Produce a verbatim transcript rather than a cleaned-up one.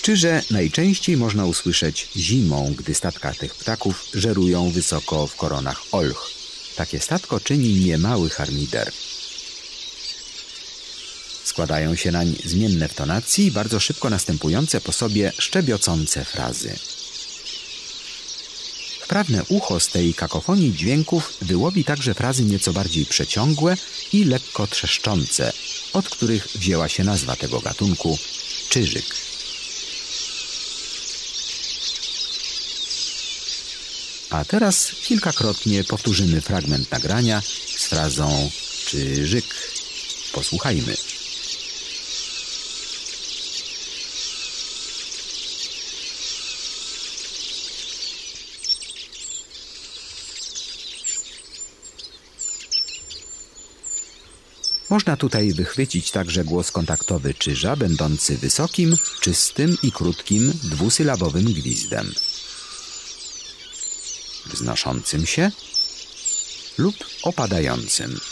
Czyże najczęściej można usłyszeć zimą, gdy statka tych ptaków żerują wysoko w koronach olch. Takie statko czyni niemały harmider. Składają się nań zmienne w tonacji i bardzo szybko następujące po sobie szczebiocące frazy. Wprawne ucho z tej kakofonii dźwięków wyłowi także frazy nieco bardziej przeciągłe i lekko trzeszczące, od których wzięła się nazwa tego gatunku – czyżyk. A teraz kilkakrotnie powtórzymy fragment nagrania z frazą czyżyk. Posłuchajmy. Można tutaj wychwycić także głos kontaktowy czyża, będący wysokim, czystym i krótkim dwusylabowym gwizdem, wznoszącym się lub opadającym.